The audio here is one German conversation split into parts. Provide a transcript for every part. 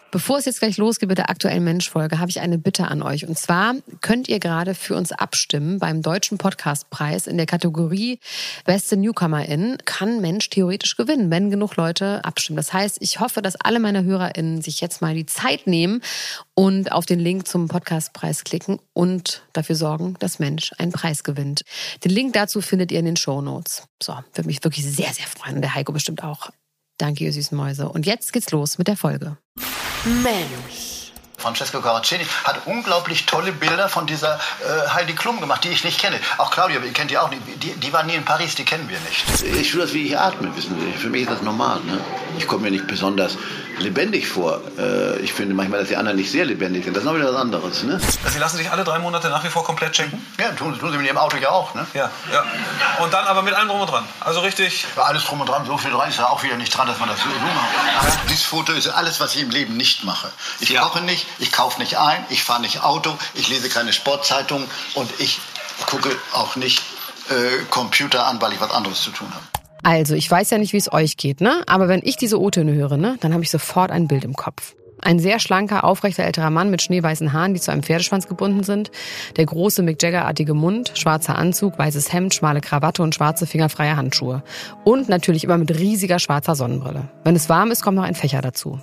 Bevor es jetzt gleich losgeht mit der aktuellen Mensch-Folge, habe ich eine Bitte an euch. Und zwar könnt ihr gerade für uns abstimmen beim Deutschen Podcastpreis in der Kategorie Beste Newcomerin. Kann Mensch theoretisch gewinnen, wenn genug Leute abstimmen. Das heißt, ich hoffe, dass alle meine HörerInnen sich jetzt mal die Zeit nehmen und auf den Link zum Podcastpreis klicken und dafür sorgen, dass Mensch einen Preis gewinnt. Den Link dazu findet ihr in den Shownotes. So, würde mich wirklich sehr, sehr freuen. Und der Heiko bestimmt auch. Danke, ihr süßen Mäuse. Und jetzt geht's los mit der Folge. Mensch. Francesco Caraceni hat unglaublich tolle Bilder von dieser Heidi Klum gemacht, die ich nicht kenne. Auch Claudia, ihr kennt die auch nicht. Die war nie in Paris, die kennen wir nicht. Ich spüre das, wie ich atme, wissen Sie. Für mich ist das normal. Ne? Ich komme mir nicht besonders lebendig vor. Ich finde manchmal, dass die anderen nicht sehr lebendig sind. Das ist noch wieder was anderes. Ne? Sie lassen sich alle 3 Monate nach wie vor komplett checken? Ja, tun Sie mit Ihrem Auto ja auch. Ne? Ja. Und dann aber mit allem drum und dran. Also richtig... Bei alles drum und dran, so viel dran ist ja auch wieder nicht dran, dass man das so macht. Dieses Foto ist alles, was ich im Leben nicht mache. Ich koche nicht, ich kaufe nicht ein, ich fahre nicht Auto, ich lese keine Sportzeitung und ich gucke auch nicht Computer an, weil ich was anderes zu tun habe. Also, ich weiß ja nicht, wie es euch geht, ne? Aber wenn ich diese O-Töne höre, ne, dann habe ich sofort ein Bild im Kopf. Ein sehr schlanker, aufrechter älterer Mann mit schneeweißen Haaren, die zu einem Pferdeschwanz gebunden sind. Der große Mick Jagger-artige Mund, schwarzer Anzug, weißes Hemd, schmale Krawatte und schwarze fingerfreie Handschuhe. Und natürlich immer mit riesiger schwarzer Sonnenbrille. Wenn es warm ist, kommt noch ein Fächer dazu.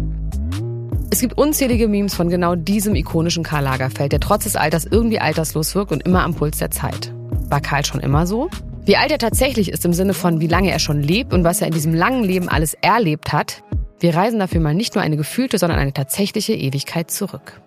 Es gibt unzählige Memes von genau diesem ikonischen Karl Lagerfeld, der trotz des Alters irgendwie alterslos wirkt und immer am Puls der Zeit. War Karl schon immer so? Wie alt er tatsächlich ist im Sinne von, wie lange er schon lebt und was er in diesem langen Leben alles erlebt hat, wir reisen dafür mal nicht nur eine gefühlte, sondern eine tatsächliche Ewigkeit zurück.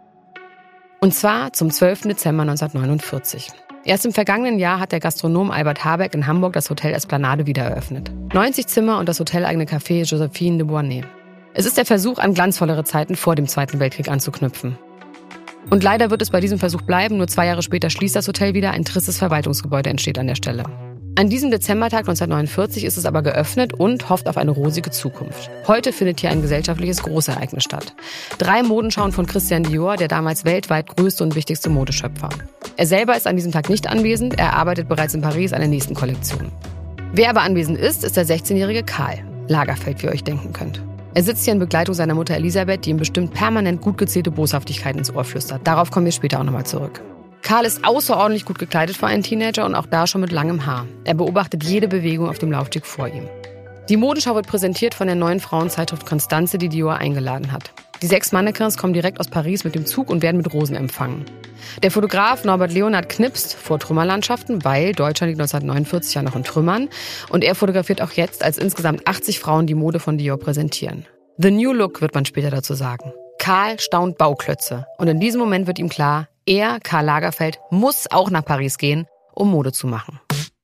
Und zwar zum 12. Dezember 1949. Erst im vergangenen Jahr hat der Gastronom Albert Habeck in Hamburg das Hotel Esplanade wieder eröffnet. 90 Zimmer und das hoteleigene Café Josephine de Beauharnais. Es ist der Versuch, an glanzvollere Zeiten vor dem Zweiten Weltkrieg anzuknüpfen. Und leider wird es bei diesem Versuch bleiben. Nur 2 Jahre später schließt das Hotel wieder. Ein tristes Verwaltungsgebäude entsteht an der Stelle. An diesem Dezembertag 1949 ist es aber geöffnet und hofft auf eine rosige Zukunft. Heute findet hier ein gesellschaftliches Großereignis statt. 3 Modenschauen von Christian Dior, der damals weltweit größte und wichtigste Modeschöpfer. Er selber ist an diesem Tag nicht anwesend. Er arbeitet bereits in Paris an der nächsten Kollektion. Wer aber anwesend ist der 16-jährige Karl Lagerfeld, wie ihr euch denken könnt. Er sitzt hier in Begleitung seiner Mutter Elisabeth, die ihm bestimmt permanent gut gezählte Boshaftigkeit ins Ohr flüstert. Darauf kommen wir später auch nochmal zurück. Karl ist außerordentlich gut gekleidet für einen Teenager und auch da schon mit langem Haar. Er beobachtet jede Bewegung auf dem Laufsteg vor ihm. Die Modenschau wird präsentiert von der neuen Frauenzeitschrift Constanze, die Dior eingeladen hat. Die 6 Mannequins kommen direkt aus Paris mit dem Zug und werden mit Rosen empfangen. Der Fotograf Norbert Leonhardt knipst vor Trümmerlandschaften, weil Deutschland liegt 1949 ja noch in Trümmern. Und er fotografiert auch jetzt, als insgesamt 80 Frauen die Mode von Dior präsentieren. The New Look wird man später dazu sagen. Karl staunt Bauklötze. Und in diesem Moment wird ihm klar, er, Karl Lagerfeld, muss auch nach Paris gehen, um Mode zu machen.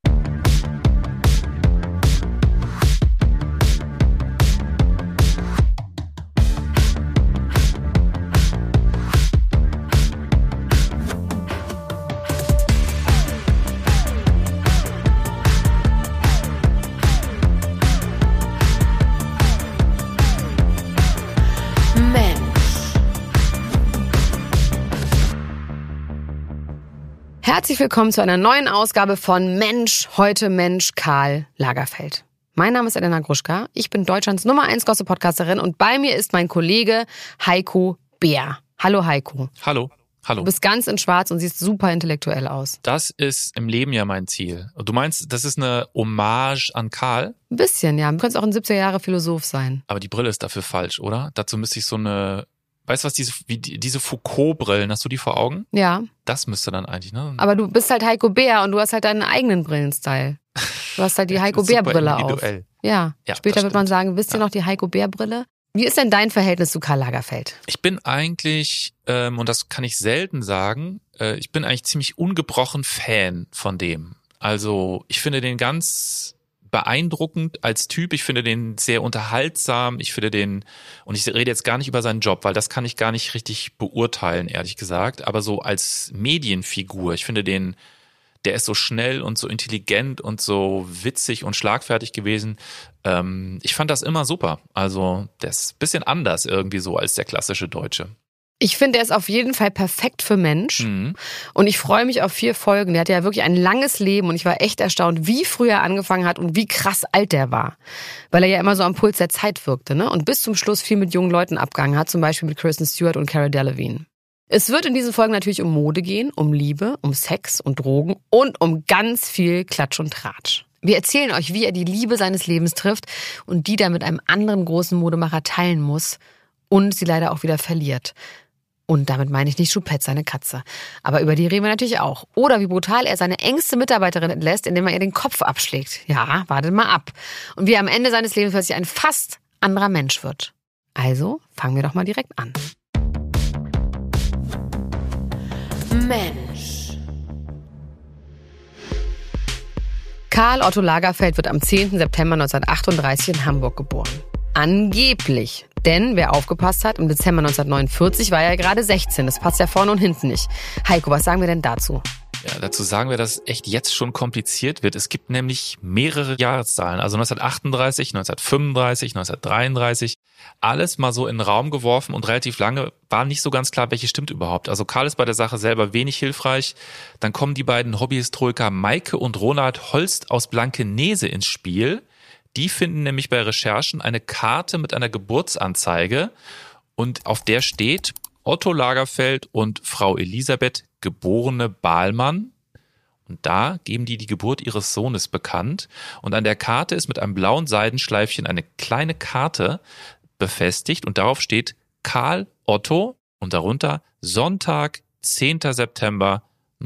Herzlich willkommen zu einer neuen Ausgabe von Mensch, heute Mensch, Karl Lagerfeld. Mein Name ist Elena Gruschka, ich bin Deutschlands Nummer 1 Gossip-Podcasterin und bei mir ist mein Kollege Heiko Bär. Hallo Heiko. Hallo. Du bist ganz in schwarz und siehst super intellektuell aus. Das ist im Leben ja mein Ziel. Du meinst, das ist eine Hommage an Karl? Ein bisschen, ja. Du könntest auch ein 70er-Jahre-Philosoph sein. Aber die Brille ist dafür falsch, oder? Dazu müsste ich so eine... Weißt du was, diese Foucault-Brillen, hast du die vor Augen? Ja. Das müsste dann eigentlich, ne? Aber du bist halt Heiko Bär und du hast halt deinen eigenen Brillenstyle. Du hast halt die Heiko Bär-Brille auf. Ja, später wird man sagen, wisst ihr noch die Heiko Bär-Brille? Wie ist denn dein Verhältnis zu Karl Lagerfeld? Ich bin eigentlich, und das kann ich selten sagen, ich bin eigentlich ziemlich ungebrochen Fan von dem. Also ich finde den ganz beeindruckend als Typ. Ich finde den sehr unterhaltsam. Ich finde den, und ich rede jetzt gar nicht über seinen Job, weil das kann ich gar nicht richtig beurteilen, ehrlich gesagt. Aber so als Medienfigur, ich finde den, der ist so schnell und so intelligent und so witzig und schlagfertig gewesen. Ich fand das immer super. Also der ist ein bisschen anders irgendwie so als der klassische Deutsche. Ich finde, er ist auf jeden Fall perfekt für Mensch. Und ich freue mich auf 4 Folgen. Der hat ja wirklich ein langes Leben und ich war echt erstaunt, wie früh er angefangen hat und wie krass alt der war. Weil er ja immer so am Puls der Zeit wirkte, ne? Und bis zum Schluss viel mit jungen Leuten abgegangen hat, zum Beispiel mit Kristen Stewart und Cara Delevingne. Es wird in diesen Folgen natürlich um Mode gehen, um Liebe, um Sex und Drogen und um ganz viel Klatsch und Tratsch. Wir erzählen euch, wie er die Liebe seines Lebens trifft und die dann mit einem anderen großen Modemacher teilen muss und sie leider auch wieder verliert. Und damit meine ich nicht Choupette, seine Katze. Aber über die reden wir natürlich auch. Oder wie brutal er seine engste Mitarbeiterin entlässt, indem er ihr den Kopf abschlägt. Ja, wartet mal ab. Und wie er am Ende seines Lebens plötzlich ein fast anderer Mensch wird. Also fangen wir doch mal direkt an. Mensch. Karl Otto Lagerfeld wird am 10. September 1938 in Hamburg geboren. Angeblich. Denn, wer aufgepasst hat, im Dezember 1949 war er gerade 16. Das passt ja vorne und hinten nicht. Heiko, was sagen wir denn dazu? Ja, dazu sagen wir, dass es echt jetzt schon kompliziert wird. Es gibt nämlich mehrere Jahreszahlen, also 1938, 1935, 1933, alles mal so in den Raum geworfen und relativ lange war nicht so ganz klar, welche stimmt überhaupt. Also Karl ist bei der Sache selber wenig hilfreich. Dann kommen die beiden Hobbyhistoriker Maike und Ronald Holst aus Blankenese ins Spiel. Die finden nämlich bei Recherchen eine Karte mit einer Geburtsanzeige und auf der steht Otto Lagerfeld und Frau Elisabeth geborene Bahlmann. Und da geben die Geburt ihres Sohnes bekannt. Und an der Karte ist mit einem blauen Seidenschleifchen eine kleine Karte befestigt und darauf steht Karl Otto und darunter Sonntag, 10. September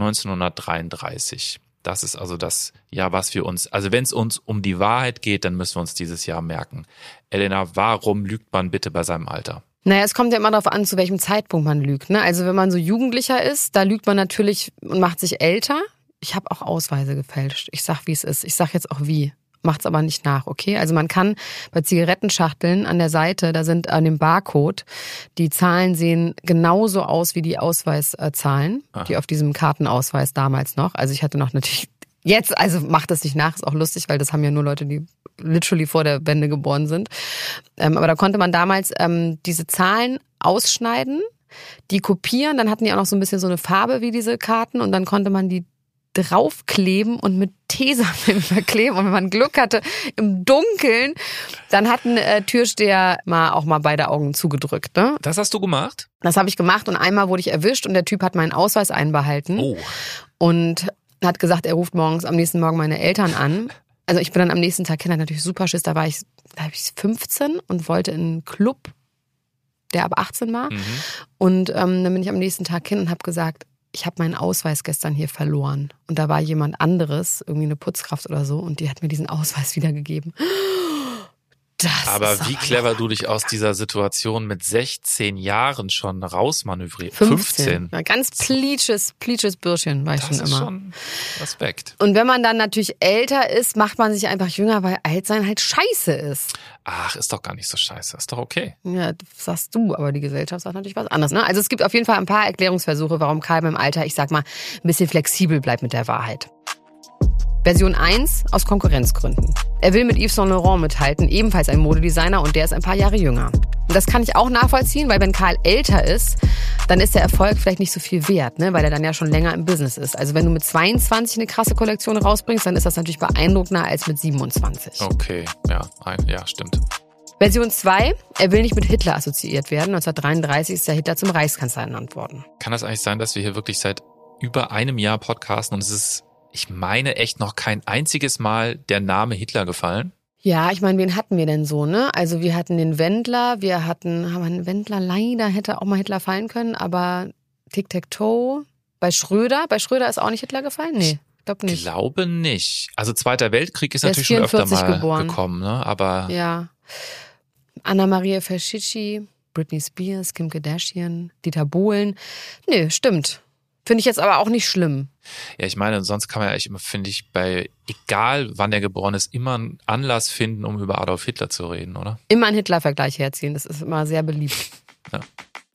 1933. Das ist also das Jahr, was wir uns, also wenn es uns um die Wahrheit geht, dann müssen wir uns dieses Jahr merken. Elena, warum lügt man bitte bei seinem Alter? Naja, es kommt ja immer darauf an, zu welchem Zeitpunkt man lügt, ne? Also wenn man so Jugendlicher ist, da lügt man natürlich und macht sich älter. Ich habe auch Ausweise gefälscht. Ich sag, wie es ist. Ich sag jetzt auch wie. Macht's aber nicht nach, okay? Also man kann bei Zigarettenschachteln an der Seite, da sind an dem Barcode, die Zahlen sehen genauso aus wie die Ausweiszahlen, die auf diesem Kartenausweis damals noch. Also ich hatte noch natürlich jetzt, also macht das nicht nach, ist auch lustig, weil das haben ja nur Leute, die literally vor der Wende geboren sind. Aber da konnte man damals diese Zahlen ausschneiden, die kopieren, dann hatten die auch noch so ein bisschen so eine Farbe wie diese Karten und dann konnte man die draufkleben und mit Tesafilm verkleben. Und wenn man Glück hatte, im Dunkeln, dann hat ein Türsteher auch mal beide Augen zugedrückt. Ne? Das hast du gemacht? Das habe ich gemacht und einmal wurde ich erwischt und der Typ hat meinen Ausweis einbehalten. Oh. Und hat gesagt, er ruft am nächsten Morgen meine Eltern an. Also ich bin dann am nächsten Tag hin, natürlich super Schiss, da war ich 15 und wollte in einen Club, der ab 18 war. Und dann bin ich am nächsten Tag hin und habe gesagt, ich habe meinen Ausweis gestern hier verloren. Und da war jemand anderes, irgendwie eine Putzkraft oder so, und die hat mir diesen Ausweis wiedergegeben. Aber wie clever du dich aus dieser Situation mit 16 Jahren schon rausmanövriert. 15. Ja, ganz pleatsches Bürschchen war ich schon immer. Das ist schon Respekt. Und wenn man dann natürlich älter ist, macht man sich einfach jünger, weil Altsein halt scheiße ist. Ach, ist doch gar nicht so scheiße. Ist doch okay. Ja, das sagst du, aber die Gesellschaft sagt natürlich was anderes. Ne? Also es gibt auf jeden Fall ein paar Erklärungsversuche, warum Karl im Alter, ich sag mal, ein bisschen flexibel bleibt mit der Wahrheit. Version 1 aus Konkurrenzgründen. Er will mit Yves Saint Laurent mithalten, ebenfalls ein Modedesigner, und der ist ein paar Jahre jünger. Und das kann ich auch nachvollziehen, weil wenn Karl älter ist, dann ist der Erfolg vielleicht nicht so viel wert, ne? Weil er dann ja schon länger im Business ist. Also wenn du mit 22 eine krasse Kollektion rausbringst, dann ist das natürlich beeindruckender als mit 27. Okay, ja, stimmt. Version 2, er will nicht mit Hitler assoziiert werden. 1933 ist der Hitler zum Reichskanzler ernannt worden. Kann das eigentlich sein, dass wir hier wirklich seit über einem Jahr podcasten und es ist, ich meine, echt noch kein einziges Mal der Name Hitler gefallen? Ja, ich meine, wen hatten wir denn so, ne? Also wir hatten den Wendler, aber ein Wendler leider hätte auch mal Hitler fallen können, aber Tic-Tac-Toe, bei Schröder ist auch nicht Hitler gefallen? Nee, glaube nicht. Ich glaube nicht. Also Zweiter Weltkrieg ist natürlich schon öfter mal gekommen, ne? Aber ja. Anna-Maria Ferschicci, Britney Spears, Kim Kardashian, Dieter Bohlen. Nee, stimmt. Finde ich jetzt aber auch nicht schlimm. Ja, ich meine, sonst kann man ja echt immer, finde ich, egal wann der geboren ist, immer einen Anlass finden, um über Adolf Hitler zu reden, oder? Immer einen Hitler-Vergleich herziehen, das ist immer sehr beliebt. Ja.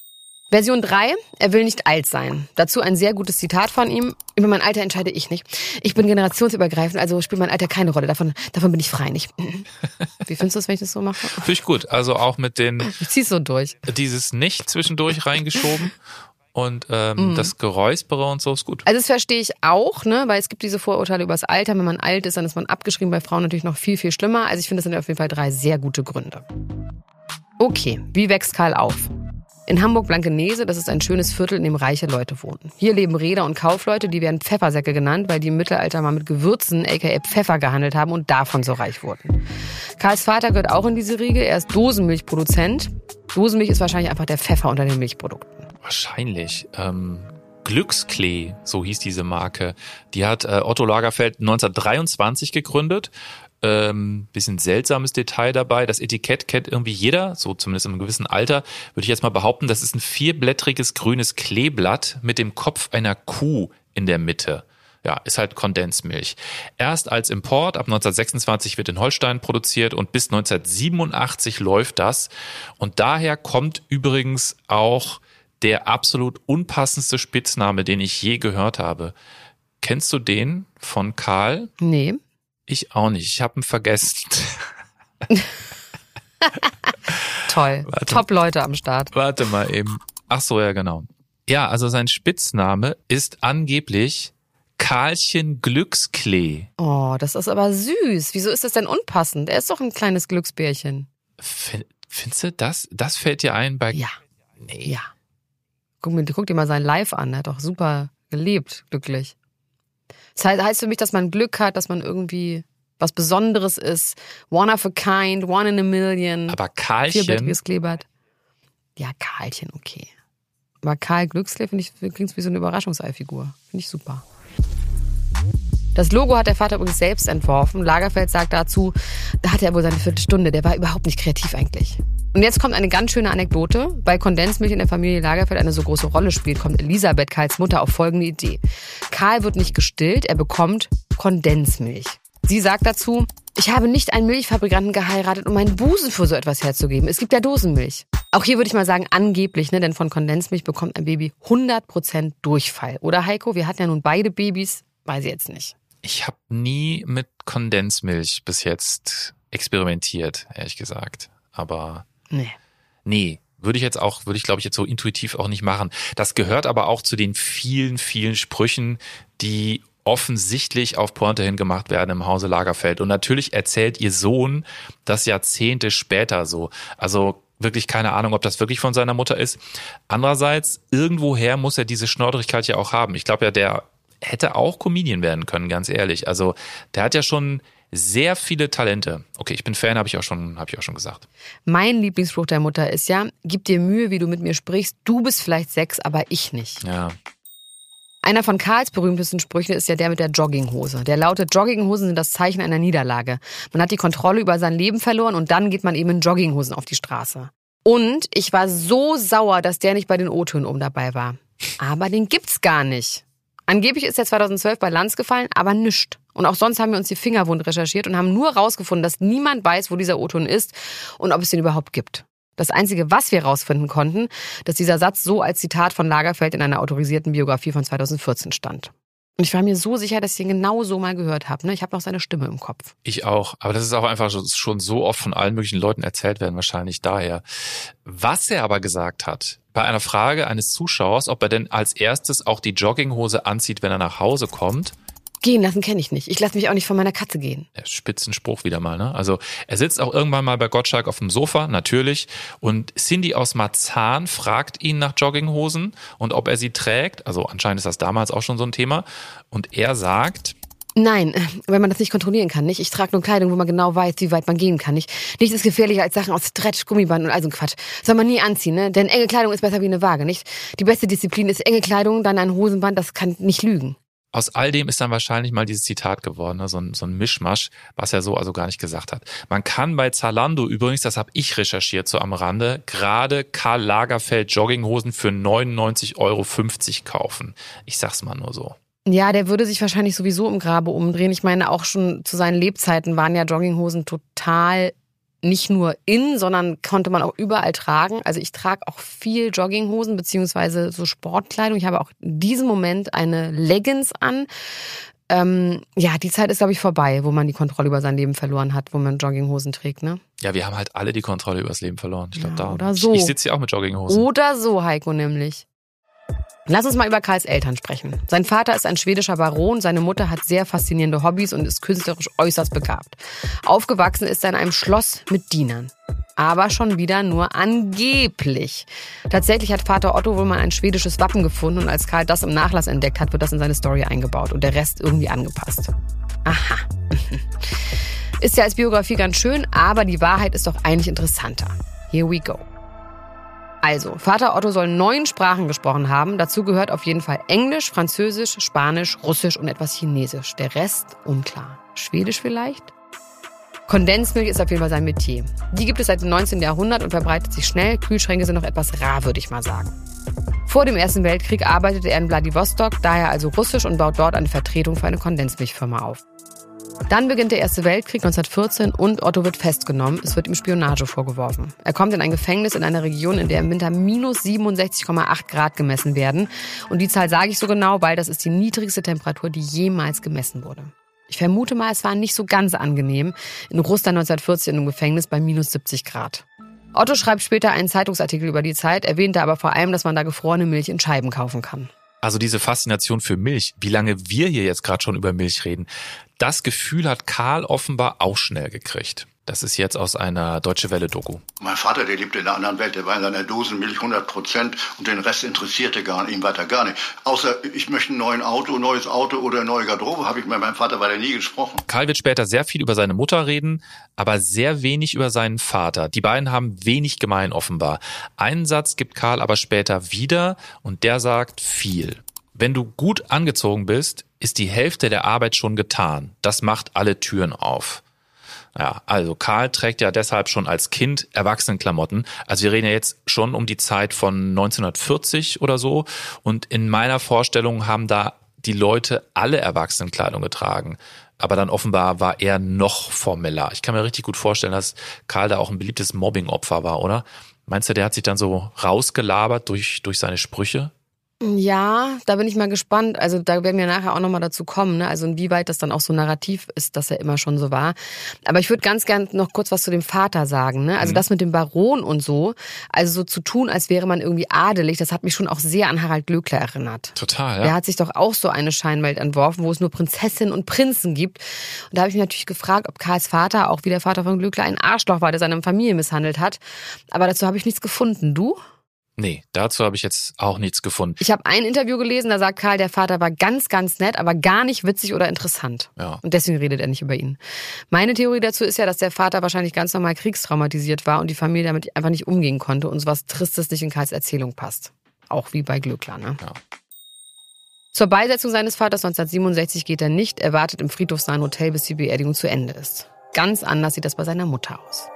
Version 3, er will nicht alt sein. Dazu ein sehr gutes Zitat von ihm. Über mein Alter entscheide ich nicht. Ich bin generationsübergreifend, also spielt mein Alter keine Rolle. Davon bin ich frei nicht. Wie findest du es, wenn ich das so mache? Finde ich gut. Also auch mit den... Ich zieh's so durch. Dieses Nicht zwischendurch reingeschoben. Und das Geräuspere und so ist gut. Also das verstehe ich auch, ne, weil es gibt diese Vorurteile über das Alter. Wenn man alt ist, dann ist man abgeschrieben. Bei Frauen natürlich noch viel, viel schlimmer. Also ich finde, das sind auf jeden Fall 3 sehr gute Gründe. Okay, wie wächst Karl auf? In Hamburg-Blankenese, das ist ein schönes Viertel, in dem reiche Leute wohnen. Hier leben Reeder und Kaufleute, die werden Pfeffersäcke genannt, weil die im Mittelalter mal mit Gewürzen, aka Pfeffer, gehandelt haben und davon so reich wurden. Karls Vater gehört auch in diese Riege, er ist Dosenmilchproduzent. Dosenmilch ist wahrscheinlich einfach der Pfeffer unter den Milchprodukten. Wahrscheinlich. Glücksklee, so hieß diese Marke. Die hat Otto Lagerfeld 1923 gegründet. Bisschen seltsames Detail dabei. Das Etikett kennt irgendwie jeder, so zumindest in einem gewissen Alter, würde ich jetzt mal behaupten. Das ist ein 4-blättriges grünes Kleeblatt mit dem Kopf einer Kuh in der Mitte. Ja, ist halt Kondensmilch. Erst als Import, ab 1926 wird in Holstein produziert und bis 1987 läuft das. Und daher kommt übrigens auch der absolut unpassendste Spitzname, den ich je gehört habe. Kennst du den von Karl? Nee. Ich auch nicht. Ich habe ihn vergessen. Toll. Top-Leute am Start. Warte mal eben. Ach so, ja genau. Ja, also sein Spitzname ist angeblich Karlchen Glücksklee. Oh, das ist aber süß. Wieso ist das denn unpassend? Er ist doch ein kleines Glücksbärchen. Findest du das? Das fällt dir ein bei... Ja. Nee. Ja. Guck dir mal sein Live an. Er hat doch super gelebt, glücklich. Das heißt für mich, dass man Glück hat, dass man irgendwie was Besonderes ist. One of a kind, one in a million. Aber Karlchen... 4-blättriges Kleeblatt. Ja, Karlchen, okay. Aber Karl Glücksklee, finde ich, klingt wie so eine Überraschungseifigur. Finde ich super. Das Logo hat der Vater übrigens selbst entworfen. Lagerfeld sagt dazu, da hatte er wohl seine Viertelstunde. Der war überhaupt nicht kreativ eigentlich. Und jetzt kommt eine ganz schöne Anekdote. Weil Kondensmilch in der Familie Lagerfeld eine so große Rolle spielt, kommt Elisabeth, Karls Mutter, auf folgende Idee. Karl wird nicht gestillt, er bekommt Kondensmilch. Sie sagt dazu, ich habe nicht einen Milchfabrikanten geheiratet, um meinen Busen für so etwas herzugeben. Es gibt ja Dosenmilch. Auch hier würde ich mal sagen, angeblich, ne, denn von Kondensmilch bekommt ein Baby 100% Durchfall. Oder Heiko, wir hatten ja nun beide Babys, weiß ich jetzt nicht. Ich habe nie mit Kondensmilch bis jetzt experimentiert, ehrlich gesagt. Aber nee, würde ich glaube ich jetzt so intuitiv auch nicht machen. Das gehört aber auch zu den vielen, vielen Sprüchen, die offensichtlich auf Pointe hin gemacht werden im Hause Lagerfeld. Und natürlich erzählt ihr Sohn das Jahrzehnte später so. Also wirklich keine Ahnung, ob das wirklich von seiner Mutter ist. Andererseits, irgendwoher muss er diese Schnorrigkeit ja auch haben. Ich glaube ja, der hätte auch Comedian werden können, ganz ehrlich. Also der hat ja schon sehr viele Talente. Okay, ich bin Fan, habe ich auch schon gesagt. Mein Lieblingsspruch der Mutter ist ja, gib dir Mühe, wie du mit mir sprichst. Du bist vielleicht 6, aber ich nicht. Ja. Einer von Karls berühmtesten Sprüchen ist ja der mit der Jogginghose. Der lautet, Jogginghosen sind das Zeichen einer Niederlage. Man hat die Kontrolle über sein Leben verloren und dann geht man eben in Jogginghosen auf die Straße. Und ich war so sauer, dass der nicht bei den O-Tönen oben dabei war. Aber den gibt's gar nicht. Angeblich ist er 2012 bei Lanz gefallen, aber nischt. Und auch sonst haben wir uns die Finger wund recherchiert und haben nur rausgefunden, dass niemand weiß, wo dieser O-Ton ist und ob es den überhaupt gibt. Das Einzige, was wir rausfinden konnten, dass dieser Satz so als Zitat von Lagerfeld in einer autorisierten Biografie von 2014 stand. Und ich war mir so sicher, dass ich ihn genau so mal gehört habe. Ich habe noch seine Stimme im Kopf. Ich auch. Aber das ist auch einfach schon so oft von allen möglichen Leuten erzählt werden, wahrscheinlich daher. Was er aber gesagt hat, bei einer Frage eines Zuschauers, ob er denn als erstes auch die Jogginghose anzieht, wenn er nach Hause kommt. Gehen lassen kenne ich nicht. Ich lasse mich auch nicht von meiner Katze gehen. Der Spitzenspruch wieder mal, ne? Also er sitzt auch irgendwann mal bei Gottschalk auf dem Sofa, natürlich. Und Cindy aus Marzahn fragt ihn nach Jogginghosen und ob er sie trägt. Also anscheinend ist das damals auch schon so ein Thema. Und er sagt... Nein, wenn man das nicht kontrollieren kann, nicht? Ich trage nur Kleidung, wo man genau weiß, wie weit man gehen kann, nicht? Nichts ist gefährlicher als Sachen aus Stretch, Gummiband und all so ein Quatsch. Soll man nie anziehen, ne? Denn enge Kleidung ist besser wie eine Waage, nicht? Die beste Disziplin ist enge Kleidung, dann ein Hosenband, das kann nicht lügen. Aus all dem ist dann wahrscheinlich mal dieses Zitat geworden, ne? So ein Mischmasch, was er so also gar nicht gesagt hat. Man kann bei Zalando übrigens, das habe ich recherchiert so am Rande, gerade Karl Lagerfeld Jogginghosen für 99,50 € kaufen. Ich sag's mal nur so. Ja, der würde sich wahrscheinlich sowieso im Grabe umdrehen. Ich meine, auch schon zu seinen Lebzeiten waren ja Jogginghosen total nicht nur sondern konnte man auch überall tragen. Also ich trage auch viel Jogginghosen beziehungsweise so Sportkleidung. Ich habe auch in diesem Moment eine Leggings an. Die Zeit ist, glaube ich, vorbei, wo man die Kontrolle über sein Leben verloren hat, wo man Jogginghosen trägt, ne? Ja, wir haben halt alle die Kontrolle über das Leben verloren. Ich glaube, ja, oder so. Ich sitze hier auch mit Jogginghosen. Oder so, Heiko, nämlich. Lass uns mal über Karls Eltern sprechen. Sein Vater ist ein schwedischer Baron, seine Mutter hat sehr faszinierende Hobbys und ist künstlerisch äußerst begabt. Aufgewachsen ist er in einem Schloss mit Dienern. Aber schon wieder nur angeblich. Tatsächlich hat Vater Otto wohl mal ein schwedisches Wappen gefunden und als Karl das im Nachlass entdeckt hat, wird das in seine Story eingebaut und der Rest irgendwie angepasst. Aha. Ist ja als Biografie ganz schön, aber die Wahrheit ist doch eigentlich interessanter. Here we go. Also, Vater Otto soll 9 Sprachen gesprochen haben. Dazu gehört auf jeden Fall Englisch, Französisch, Spanisch, Russisch und etwas Chinesisch. Der Rest unklar. Schwedisch vielleicht? Kondensmilch ist auf jeden Fall sein Metier. Die gibt es seit dem 19. Jahrhundert und verbreitet sich schnell. Kühlschränke sind noch etwas rar, würde ich mal sagen. Vor dem Ersten Weltkrieg arbeitete er in Wladiwostok, daher also Russisch und baut dort eine Vertretung für eine Kondensmilchfirma auf. Dann beginnt der Erste Weltkrieg 1914 und Otto wird festgenommen. Es wird ihm Spionage vorgeworfen. Er kommt in ein Gefängnis in einer Region, in der im Winter minus 67,8 Grad gemessen werden. Und die Zahl sage ich so genau, weil das ist die niedrigste Temperatur, die jemals gemessen wurde. Ich vermute mal, es war nicht so ganz angenehm. In Russland 1914 im Gefängnis bei minus 70 Grad. Otto schreibt später einen Zeitungsartikel über die Zeit, erwähnte aber vor allem, dass man da gefrorene Milch in Scheiben kaufen kann. Also diese Faszination für Milch, wie lange wir hier jetzt gerade schon über Milch reden, das Gefühl hat Karl offenbar auch schnell gekriegt. Das ist jetzt aus einer Deutsche Welle-Doku. Mein Vater, der lebte in einer anderen Welt, der war in seiner Dosenmilch 100% und den Rest interessierte ihn weiter gar nicht. Außer, ich möchte ein neues Auto oder eine neue Garderobe, habe ich mit meinem Vater weiter nie gesprochen. Karl wird später sehr viel über seine Mutter reden, aber sehr wenig über seinen Vater. Die beiden haben wenig gemein offenbar. Einen Satz gibt Karl aber später wieder und der sagt viel. Wenn du gut angezogen bist, ist die Hälfte der Arbeit schon getan. Das macht alle Türen auf. Ja, also Karl trägt ja deshalb schon als Kind Erwachsenenklamotten. Also wir reden ja jetzt schon um die Zeit von 1940 oder so. Und in meiner Vorstellung haben da die Leute alle Erwachsenenkleidung getragen. Aber dann offenbar war er noch formeller. Ich kann mir richtig gut vorstellen, dass Karl da auch ein beliebtes Mobbing-Opfer war, oder? Meinst du, der hat sich dann so rausgelabert durch seine Sprüche? Ja, da bin ich mal gespannt. Also da werden wir nachher auch nochmal dazu kommen, ne? Also inwieweit das dann auch so narrativ ist, dass er immer schon so war. Aber ich würde ganz gern noch kurz was zu dem Vater sagen, ne? Also das mit dem Baron und so, also so zu tun, als wäre man irgendwie adelig, das hat mich schon auch sehr an Harald Glöckler erinnert. Total, ja. Der hat sich doch auch so eine Scheinwelt entworfen, wo es nur Prinzessinnen und Prinzen gibt. Und da habe ich mich natürlich gefragt, ob Karls Vater, auch wie der Vater von Glöckler, ein Arschloch war, der seine Familie misshandelt hat. Aber dazu habe ich nichts gefunden. Du? Nee, dazu habe ich jetzt auch nichts gefunden. Ich habe ein Interview gelesen, da sagt Karl, der Vater war ganz, ganz nett, aber gar nicht witzig oder interessant. Ja. Und deswegen redet er nicht über ihn. Meine Theorie dazu ist ja, dass der Vater wahrscheinlich ganz normal kriegstraumatisiert war und die Familie damit einfach nicht umgehen konnte und sowas Tristes nicht in Karls Erzählung passt. Auch wie bei Glöckler, ne? Ja. Zur Beisetzung seines Vaters 1967 geht er nicht. Er wartet im friedhofsnahen Hotel, bis die Beerdigung zu Ende ist. Ganz anders sieht das bei seiner Mutter aus.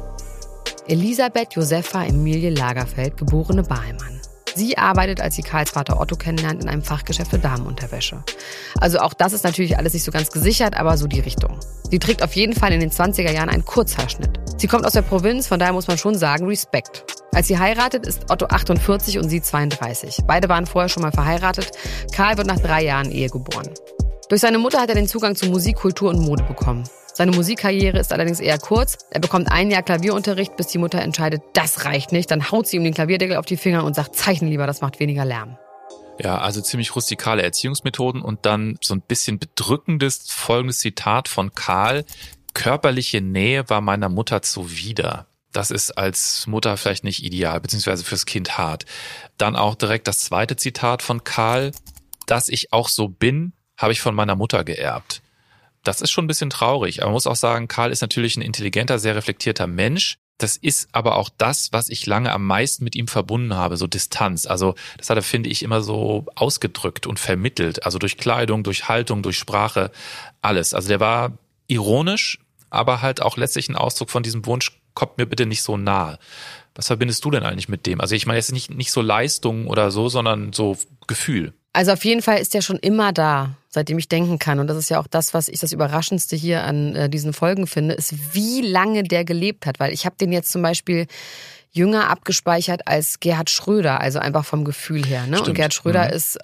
Elisabeth Josepha Emilie Lagerfeld, geborene Bahlmann. Sie arbeitet, als sie Karls Vater Otto kennenlernt, in einem Fachgeschäft für Damenunterwäsche. Also auch das ist natürlich alles nicht so ganz gesichert, aber so die Richtung. Sie trägt auf jeden Fall in den 20er Jahren einen Kurzhaarschnitt. Sie kommt aus der Provinz, von daher muss man schon sagen, Respekt. Als sie heiratet, ist Otto 48 und sie 32. Beide waren vorher schon mal verheiratet. Karl wird nach 3 Jahren Ehe geboren. Durch seine Mutter hat er den Zugang zu Musik, Kultur und Mode bekommen. Seine Musikkarriere ist allerdings eher kurz. Er bekommt 1 Jahr Klavierunterricht, bis die Mutter entscheidet, das reicht nicht. Dann haut sie ihm den Klavierdeckel auf die Finger und sagt, zeichne lieber, das macht weniger Lärm. Ja, also ziemlich rustikale Erziehungsmethoden und dann so ein bisschen bedrückendes folgendes Zitat von Karl. Körperliche Nähe war meiner Mutter zuwider. Das ist als Mutter vielleicht nicht ideal, beziehungsweise fürs Kind hart. Dann auch direkt das zweite Zitat von Karl. Dass ich auch so bin, habe ich von meiner Mutter geerbt. Das ist schon ein bisschen traurig, aber man muss auch sagen, Karl ist natürlich ein intelligenter, sehr reflektierter Mensch. Das ist aber auch das, was ich lange am meisten mit ihm verbunden habe, so Distanz. Also das hat er, finde ich, immer so ausgedrückt und vermittelt. Also durch Kleidung, durch Haltung, durch Sprache, alles. Also der war ironisch, aber halt auch letztlich ein Ausdruck von diesem Wunsch, kommt mir bitte nicht so nahe. Was verbindest du denn eigentlich mit dem? Also ich meine jetzt nicht so Leistung oder so, sondern so Gefühl. Also auf jeden Fall ist er schon immer da. seitdem ich denken kann. Und das ist ja auch das, was ich das Überraschendste hier an diesen Folgen finde, ist, wie lange der gelebt hat. Weil ich habe den jetzt zum Beispiel jünger abgespeichert als Gerhard Schröder, also einfach vom Gefühl her. Ne? Und Gerhard Schröder ist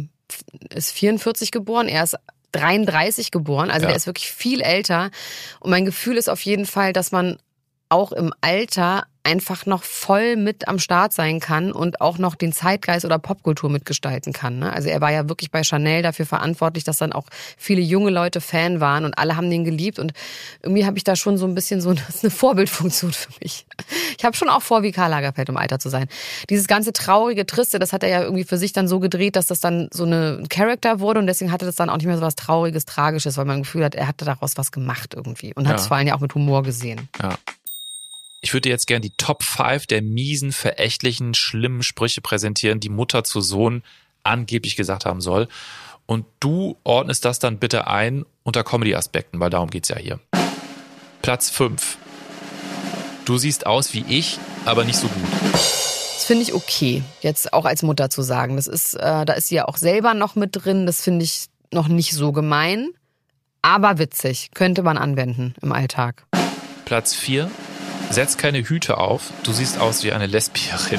44 geboren, er ist 33 geboren, also der ist wirklich viel älter. Und mein Gefühl ist auf jeden Fall, dass man auch im Alter einfach noch voll mit am Start sein kann und auch noch den Zeitgeist oder Popkultur mitgestalten kann. Ne? Also er war ja wirklich bei Chanel dafür verantwortlich, dass dann auch viele junge Leute Fan waren und alle haben den geliebt. Und irgendwie habe ich da schon so ein bisschen das ist eine Vorbildfunktion für mich. Ich habe schon auch vor, wie Karl Lagerfeld im Alter zu sein. Dieses ganze traurige, triste, das hat er ja irgendwie für sich dann so gedreht, dass das dann so ein Charakter wurde und deswegen hatte das dann auch nicht mehr so was Trauriges, Tragisches, weil man das Gefühl hat, er hatte daraus was gemacht irgendwie und hat es vor allem ja auch mit Humor gesehen. Ja. Ich würde jetzt gerne die Top 5 der miesen, verächtlichen, schlimmen Sprüche präsentieren, die Mutter zu Sohn angeblich gesagt haben soll. Und du ordnest das dann bitte ein unter Comedy-Aspekten, weil darum geht's ja hier. Platz 5. Du siehst aus wie ich, aber nicht so gut. Das finde ich okay, jetzt auch als Mutter zu sagen. Das ist, da ist sie ja auch selber noch mit drin. Das finde ich noch nicht so gemein, aber witzig. Könnte man anwenden im Alltag. Platz 4. Setz keine Hüte auf, du siehst aus wie eine Lesbierin.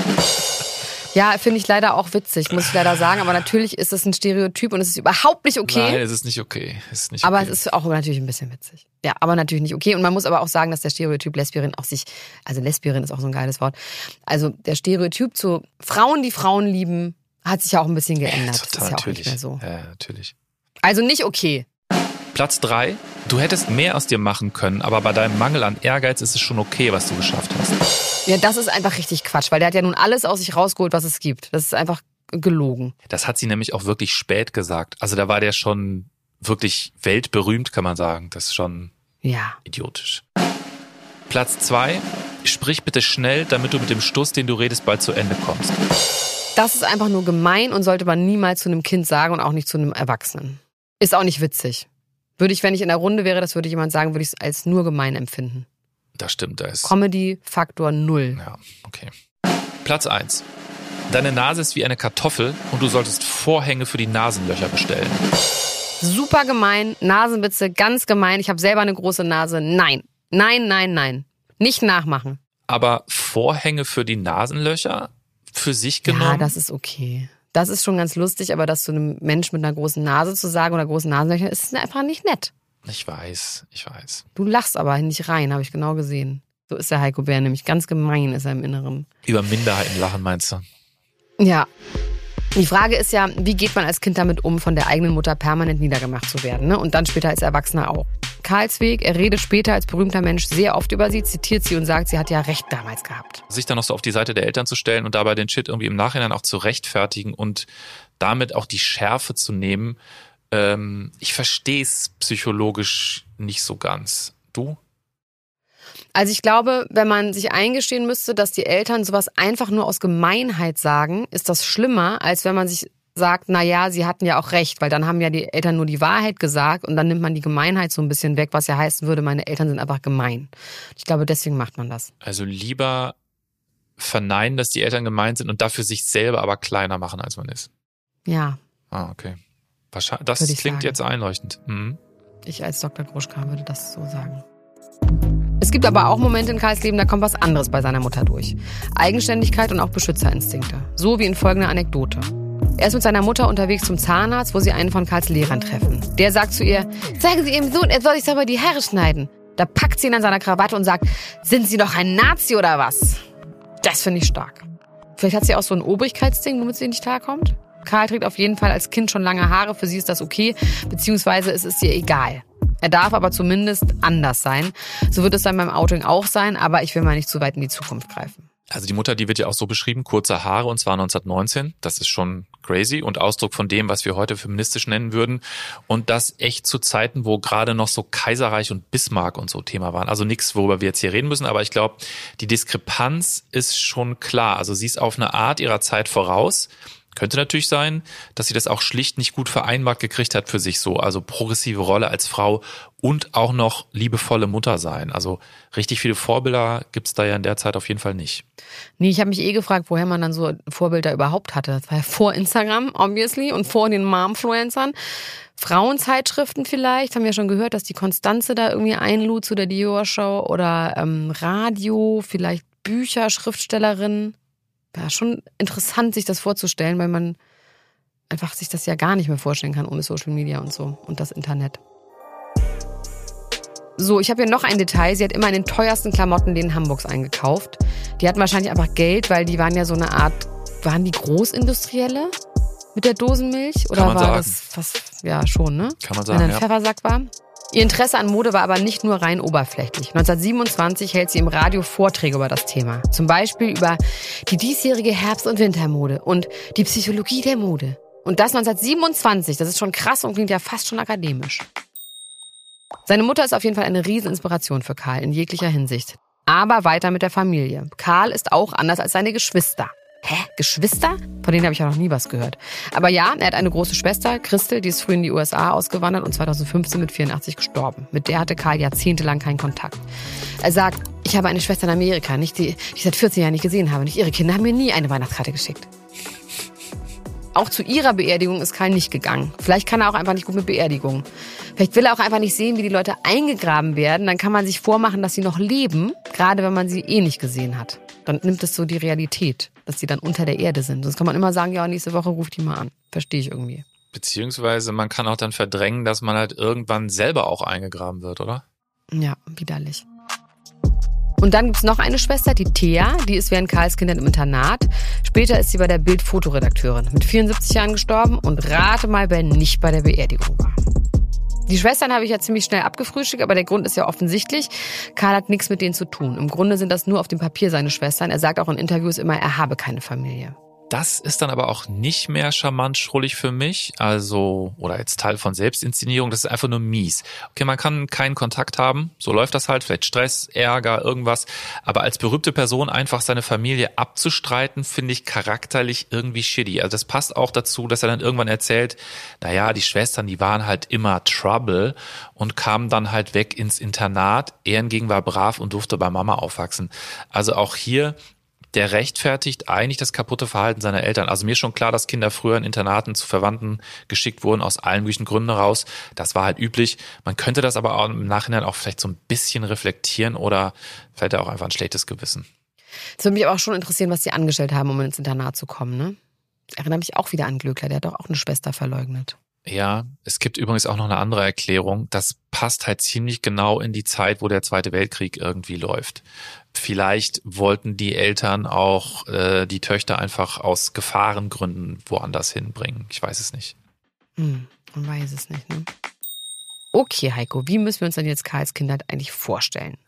Ja, finde ich leider auch witzig, muss ich leider sagen. Aber natürlich ist es ein Stereotyp und es ist überhaupt nicht okay. Nein, es ist nicht okay. Aber es ist auch natürlich ein bisschen witzig. Ja, aber natürlich nicht okay. Und man muss aber auch sagen, dass der Stereotyp Lesbierin auch also Lesbierin ist auch so ein geiles Wort. Also der Stereotyp zu Frauen, die Frauen lieben, hat sich ja auch ein bisschen geändert. Ja, total, das ist ja auch nicht mehr so. Ja, natürlich. Also nicht okay. Platz 3. Du hättest mehr aus dir machen können, aber bei deinem Mangel an Ehrgeiz ist es schon okay, was du geschafft hast. Ja, das ist einfach richtig Quatsch, weil der hat ja nun alles aus sich rausgeholt, was es gibt. Das ist einfach gelogen. Das hat sie nämlich auch wirklich spät gesagt. Also da war der schon wirklich weltberühmt, kann man sagen. Das ist schon idiotisch. Platz 2. Sprich bitte schnell, damit du mit dem Stuss, den du redest, bald zu Ende kommst. Das ist einfach nur gemein und sollte man niemals zu einem Kind sagen und auch nicht zu einem Erwachsenen. Ist auch nicht witzig. Würde ich, wenn ich in der Runde wäre, das würde jemand sagen, würde ich es als nur gemein empfinden. Das stimmt, da ist Comedy-Faktor 0. Ja, okay. Platz 1. Deine Nase ist wie eine Kartoffel und du solltest Vorhänge für die Nasenlöcher bestellen. Super gemein, Nasenwitze, ganz gemein. Ich habe selber eine große Nase. Nein, nein, nein, nein. Nicht nachmachen. Aber Vorhänge für die Nasenlöcher für sich genommen? Ja, das ist okay. Das ist schon ganz lustig, aber das zu einem Mensch mit einer großen Nase zu sagen oder großen Nasenlöchern ist einfach nicht nett. Ich weiß. Du lachst aber nicht rein, habe ich genau gesehen. So ist der Heiko Bär nämlich. Ganz gemein ist er im Inneren. Über Minderheiten lachen, meinst du? Ja. Die Frage ist ja, wie geht man als Kind damit um, von der eigenen Mutter permanent niedergemacht zu werden, ne? Und dann später als Erwachsener auch. Karls Weg, er redet später als berühmter Mensch sehr oft über sie, zitiert sie und sagt, sie hat ja recht damals gehabt. Sich dann noch so auf die Seite der Eltern zu stellen und dabei den Shit irgendwie im Nachhinein auch zu rechtfertigen und damit auch die Schärfe zu nehmen, ich verstehe es psychologisch nicht so ganz. Du? Also ich glaube, wenn man sich eingestehen müsste, dass die Eltern sowas einfach nur aus Gemeinheit sagen, ist das schlimmer, als wenn man sich sagt, naja, sie hatten ja auch recht, weil dann haben ja die Eltern nur die Wahrheit gesagt und dann nimmt man die Gemeinheit so ein bisschen weg, was ja heißen würde, meine Eltern sind einfach gemein. Ich glaube, deswegen macht man das. Also lieber verneinen, dass die Eltern gemein sind und dafür sich selber aber kleiner machen, als man ist. Ja. Ah, okay. Wahrscheinlich, das klingt jetzt einleuchtend. Mhm. Ich als Dr. Gruschka würde das so sagen. Es gibt aber auch Momente in Karls Leben, da kommt was anderes bei seiner Mutter durch. Eigenständigkeit und auch Beschützerinstinkte. So wie in folgender Anekdote. Er ist mit seiner Mutter unterwegs zum Zahnarzt, wo sie einen von Karls Lehrern treffen. Der sagt zu ihr, sagen Sie Ihrem Sohn, er soll sich doch mal die Haare schneiden. Da packt sie ihn an seiner Krawatte und sagt, sind Sie doch ein Nazi oder was? Das finde ich stark. Vielleicht hat sie auch so ein Obrigkeitsding, womit sie nicht klarkommt. Karl trägt auf jeden Fall als Kind schon lange Haare, für sie ist das okay, beziehungsweise es ist ihr egal. Er darf aber zumindest anders sein. So wird es dann beim Outing auch sein, aber ich will mal nicht zu weit in die Zukunft greifen. Also die Mutter, die wird ja auch so beschrieben, kurze Haare und zwar 1919. Das ist schon crazy und Ausdruck von dem, was wir heute feministisch nennen würden. Und das echt zu Zeiten, wo gerade noch so Kaiserreich und Bismarck und so Thema waren. Also nichts, worüber wir jetzt hier reden müssen, aber ich glaube, die Diskrepanz ist schon klar. Also sie ist auf eine Art ihrer Zeit voraus, Könnte natürlich sein, dass sie das auch schlicht nicht gut vereinbart gekriegt hat für sich so. Also progressive Rolle als Frau und auch noch liebevolle Mutter sein. Also richtig viele Vorbilder gibt's da ja in der Zeit auf jeden Fall nicht. Nee, ich habe mich gefragt, woher man dann so Vorbilder überhaupt hatte. Das war ja vor Instagram, obviously, und vor den Momfluencern. Frauenzeitschriften vielleicht, haben wir schon gehört, dass die Konstanze da irgendwie einlud zu der Dior-Show oder Radio, vielleicht Bücher, Schriftstellerinnen. Ja, schon interessant, sich das vorzustellen, weil man einfach sich das ja gar nicht mehr vorstellen kann ohne Social Media und so und das Internet. So, ich habe hier noch ein Detail. Sie hat immer in den teuersten Klamottenläden Hamburgs eingekauft. Die hatten wahrscheinlich einfach Geld, weil die waren ja so eine Art, waren die Großindustrielle mit der Dosenmilch? Oder war das fast, ja schon, ne? Kann man sagen, wenn ein Pfeffersack war. Ihr Interesse an Mode war aber nicht nur rein oberflächlich. 1927 hält sie im Radio Vorträge über das Thema. Zum Beispiel über die diesjährige Herbst- und Wintermode und die Psychologie der Mode. Und das 1927, das ist schon krass und klingt ja fast schon akademisch. Seine Mutter ist auf jeden Fall eine Rieseninspiration für Karl in jeglicher Hinsicht. Aber weiter mit der Familie. Karl ist auch anders als seine Geschwister. Hä? Geschwister? Von denen habe ich ja noch nie was gehört. Aber ja, er hat eine große Schwester, Christel, die ist früh in die USA ausgewandert und 2015 mit 84 gestorben. Mit der hatte Karl jahrzehntelang keinen Kontakt. Er sagt, ich habe eine Schwester in Amerika, nicht die ich seit 14 Jahren nicht gesehen habe. Nicht ihre Kinder haben mir nie eine Weihnachtskarte geschickt. Auch zu ihrer Beerdigung ist Karl nicht gegangen. Vielleicht kann er auch einfach nicht gut mit Beerdigungen. Vielleicht will er auch einfach nicht sehen, wie die Leute eingegraben werden. Dann kann man sich vormachen, dass sie noch leben, gerade wenn man sie eh nicht gesehen hat. Dann nimmt es so die Realität, dass sie dann unter der Erde sind. Sonst kann man immer sagen, ja, nächste Woche ruft die mal an. Verstehe ich irgendwie. Beziehungsweise man kann auch dann verdrängen, dass man halt irgendwann selber auch eingegraben wird, oder? Ja, widerlich. Und dann gibt's noch eine Schwester, die Thea, die ist während Karls Kindern im Internat. Später ist sie bei der Bild Fotoredakteurin, mit 74 Jahren gestorben und rate mal, wer nicht bei der Beerdigung war. Die Schwestern habe ich ja ziemlich schnell abgefrühstückt, aber der Grund ist ja offensichtlich. Karl hat nichts mit denen zu tun. Im Grunde sind das nur auf dem Papier seine Schwestern. Er sagt auch in Interviews immer, er habe keine Familie. Das ist dann aber auch nicht mehr charmant schrullig für mich, also, oder jetzt Teil von Selbstinszenierung, das ist einfach nur mies. Okay, man kann keinen Kontakt haben, so läuft das halt, vielleicht Stress, Ärger, irgendwas, aber als berühmte Person einfach seine Familie abzustreiten, finde ich charakterlich irgendwie shitty. Also das passt auch dazu, dass er dann irgendwann erzählt, naja, die Schwestern, die waren halt immer Trouble und kamen dann halt weg ins Internat, er hingegen war brav und durfte bei Mama aufwachsen. Also auch hier, der rechtfertigt eigentlich das kaputte Verhalten seiner Eltern. Also mir ist schon klar, dass Kinder früher in Internaten zu Verwandten geschickt wurden, aus allen möglichen Gründen heraus. Das war halt üblich. Man könnte das aber auch im Nachhinein auch vielleicht so ein bisschen reflektieren oder vielleicht auch einfach ein schlechtes Gewissen. Es würde mich aber auch schon interessieren, was die angestellt haben, um ins Internat zu kommen, ne? Ich erinnere mich auch wieder an Glöckler, der hat doch auch eine Schwester verleugnet. Ja, es gibt übrigens auch noch eine andere Erklärung. Das passt halt ziemlich genau in die Zeit, wo der Zweite Weltkrieg irgendwie läuft. Vielleicht wollten die Eltern auch die Töchter einfach aus Gefahrengründen woanders hinbringen. Ich weiß es nicht. Man weiß es nicht, ne? Okay, Heiko, wie müssen wir uns denn jetzt Karls Kindheit eigentlich vorstellen?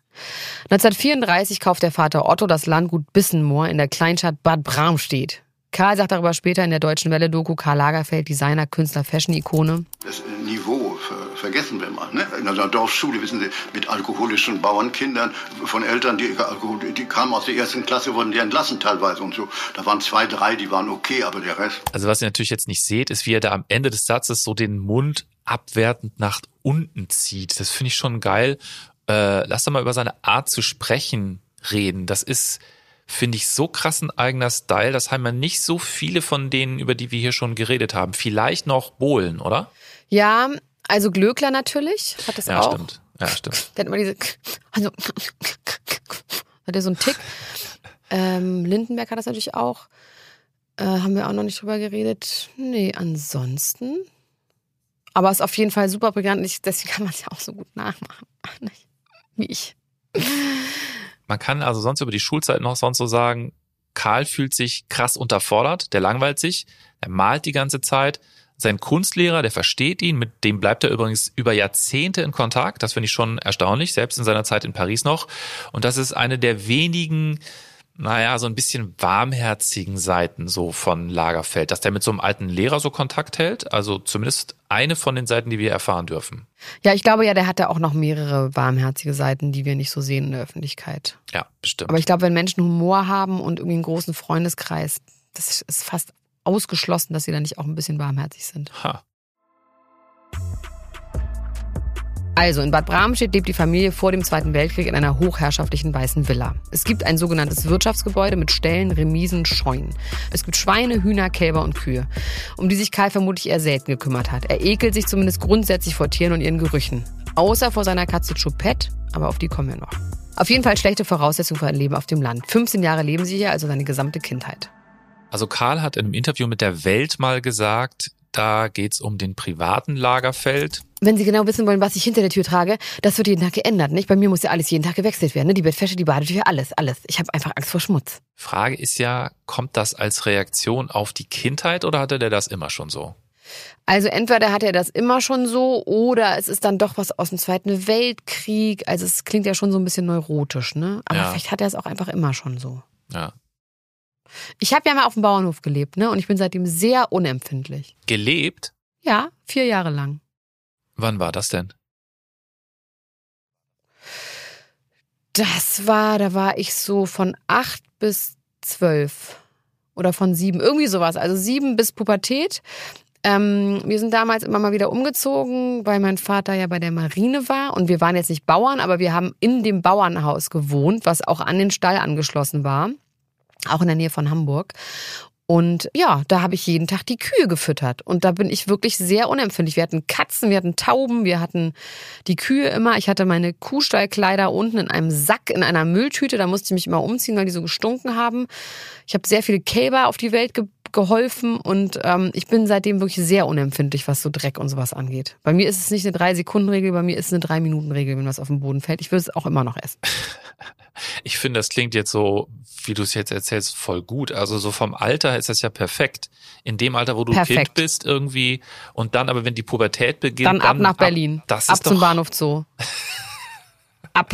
1934 kauft der Vater Otto das Landgut Bissenmoor in der Kleinstadt Bad Bramstedt. Karl sagt darüber später in der Deutschen Welle-Doku, Karl Lagerfeld, Designer, Künstler, Fashion-Ikone. Das Niveau vergessen wir mal. Ne? In einer Dorfschule, wissen Sie, mit alkoholischen Bauernkindern von Eltern, die kamen aus der ersten Klasse, wurden die entlassen teilweise und so. Da waren 2, 3, die waren okay, aber der Rest. Also was ihr natürlich jetzt nicht seht, ist, wie er da am Ende des Satzes so den Mund abwertend nach unten zieht. Das finde ich schon geil. Lass doch mal über seine Art zu sprechen reden. Das ist, finde ich, so krass ein eigener Style. Das haben ja nicht so viele von denen, über die wir hier schon geredet haben. Vielleicht noch Bohlen, oder? Ja, also Glöckler natürlich, hat das ja, auch. Stimmt. Ja, stimmt. Der hat immer diese, also, hat er so einen Tick. Lindenberg hat das natürlich auch. Haben wir auch noch nicht drüber geredet. Nee, ansonsten. Aber ist auf jeden Fall super prägnant. Deswegen kann man es ja auch so gut nachmachen. Wie ich. Man kann also sonst über die Schulzeit noch sonst so sagen, Karl fühlt sich krass unterfordert, der langweilt sich, er malt die ganze Zeit. Sein Kunstlehrer, der versteht ihn, mit dem bleibt er übrigens über Jahrzehnte in Kontakt. Das finde ich schon erstaunlich, selbst in seiner Zeit in Paris noch. Und das ist eine der wenigen, so ein bisschen warmherzigen Seiten so von Lagerfeld, dass der mit so einem alten Lehrer so Kontakt hält. Also zumindest eine von den Seiten, die wir erfahren dürfen. Ja, ich glaube ja, der hatte auch noch mehrere warmherzige Seiten, die wir nicht so sehen in der Öffentlichkeit. Ja, bestimmt. Aber ich glaube, wenn Menschen Humor haben und irgendwie einen großen Freundeskreis, das ist fast ausgeschlossen, dass sie da nicht auch ein bisschen barmherzig sind. Ha. Also in Bad Bramstedt lebt die Familie vor dem Zweiten Weltkrieg in einer hochherrschaftlichen weißen Villa. Es gibt ein sogenanntes Wirtschaftsgebäude mit Ställen, Remisen, Scheunen. Es gibt Schweine, Hühner, Kälber und Kühe, um die sich Karl vermutlich eher selten gekümmert hat. Er ekelt sich zumindest grundsätzlich vor Tieren und ihren Gerüchen. Außer vor seiner Katze Choupette, aber auf die kommen wir noch. Auf jeden Fall schlechte Voraussetzungen für ein Leben auf dem Land. 15 Jahre leben sie hier, also seine gesamte Kindheit. Also Karl hat in einem Interview mit der Welt mal gesagt, da geht's um den privaten Lagerfeld. Wenn Sie genau wissen wollen, was ich hinter der Tür trage, das wird jeden Tag geändert, nicht? Bei mir muss ja alles jeden Tag gewechselt werden, ne? Die Bettwäsche, die Badetücher, alles. Ich habe einfach Angst vor Schmutz. Frage ist ja, kommt das als Reaktion auf die Kindheit oder hatte der das immer schon so? Also entweder hat er das immer schon so oder es ist dann doch was aus dem Zweiten Weltkrieg. Also es klingt ja schon so ein bisschen neurotisch, ne? Aber vielleicht hat er es auch einfach immer schon so. Ja. Ich habe ja mal auf dem Bauernhof gelebt, ne? Und ich bin seitdem sehr unempfindlich. Gelebt? Ja, 4 Jahre lang. Wann war das denn? Da war ich so von 8 bis 12 oder von 7, irgendwie sowas. Also 7 bis Pubertät. Wir sind damals immer mal wieder umgezogen, weil mein Vater ja bei der Marine war. Und wir waren jetzt nicht Bauern, aber wir haben in dem Bauernhaus gewohnt, was auch an den Stall angeschlossen war. Auch in der Nähe von Hamburg. Und ja, da habe ich jeden Tag die Kühe gefüttert. Und da bin ich wirklich sehr unempfindlich. Wir hatten Katzen, wir hatten Tauben, wir hatten die Kühe immer. Ich hatte meine Kuhstallkleider unten in einem Sack, in einer Mülltüte. Da musste ich mich immer umziehen, weil die so gestunken haben. Ich habe sehr viele Kälber auf die Welt geholfen und ich bin seitdem wirklich sehr unempfindlich, was so Dreck und sowas angeht. Bei mir ist es nicht eine 3-Sekunden-Regel, bei mir ist es eine 3-Minuten-Regel, wenn was auf den Boden fällt. Ich würde es auch immer noch essen. Ich finde, das klingt jetzt so, wie du es jetzt erzählst, voll gut. Also so vom Alter ist das ja perfekt. In dem Alter, wo du Kind bist irgendwie und dann aber, wenn die Pubertät beginnt. Dann ab nach Berlin, ab zum Bahnhof Zoo. Ab.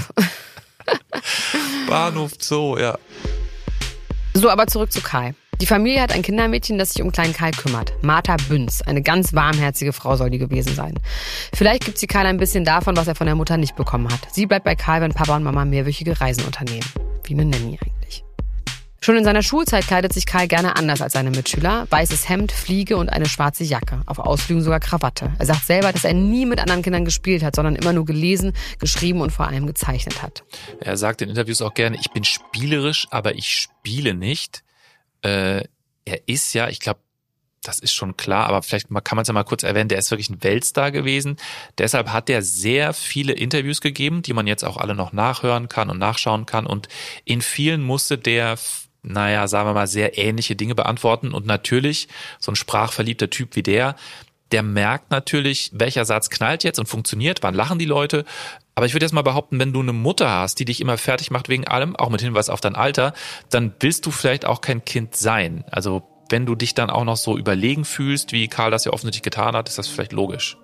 Bahnhof Zoo, ja. So, aber zurück zu Karl. Die Familie hat ein Kindermädchen, das sich um kleinen Karl kümmert. Martha Bünz, eine ganz warmherzige Frau soll die gewesen sein. Vielleicht gibt sie Karl ein bisschen davon, was er von der Mutter nicht bekommen hat. Sie bleibt bei Karl, wenn Papa und Mama mehrwöchige Reisen unternehmen. Wie eine Nanny eigentlich. Schon in seiner Schulzeit kleidet sich Karl gerne anders als seine Mitschüler. Weißes Hemd, Fliege und eine schwarze Jacke. Auf Ausflügen sogar Krawatte. Er sagt selber, dass er nie mit anderen Kindern gespielt hat, sondern immer nur gelesen, geschrieben und vor allem gezeichnet hat. Er sagt in Interviews auch gerne, ich bin spielerisch, aber ich spiele nicht. Er ist ja, ich glaube, das ist schon klar, aber vielleicht kann man es ja mal kurz erwähnen, der ist wirklich ein Weltstar gewesen. Deshalb hat er sehr viele Interviews gegeben, die man jetzt auch alle noch nachhören kann und nachschauen kann. Und in vielen musste der, sagen wir mal, sehr ähnliche Dinge beantworten. Und natürlich, so ein sprachverliebter Typ wie der merkt natürlich, welcher Satz knallt jetzt und funktioniert, wann lachen die Leute. Aber ich würde jetzt mal behaupten, wenn du eine Mutter hast, die dich immer fertig macht wegen allem, auch mit Hinweis auf dein Alter, dann willst du vielleicht auch kein Kind sein. Also wenn du dich dann auch noch so überlegen fühlst, wie Karl das ja offensichtlich getan hat, ist das vielleicht logisch.